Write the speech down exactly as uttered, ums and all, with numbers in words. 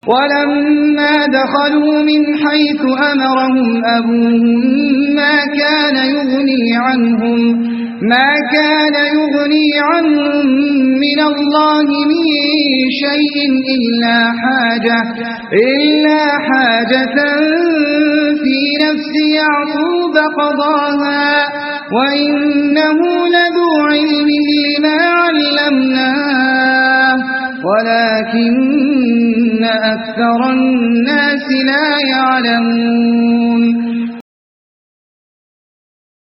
ولما دخلوا من حيث أمرهم أبوهم ما كان يغني عنهم ما كان يغني عنهم من الله من شيء إلا حاجة إلا حاجة في نفس يعقوب قضاها وإنه لذو علم لما علمناه ولكن أكثر الناس لا يعلمون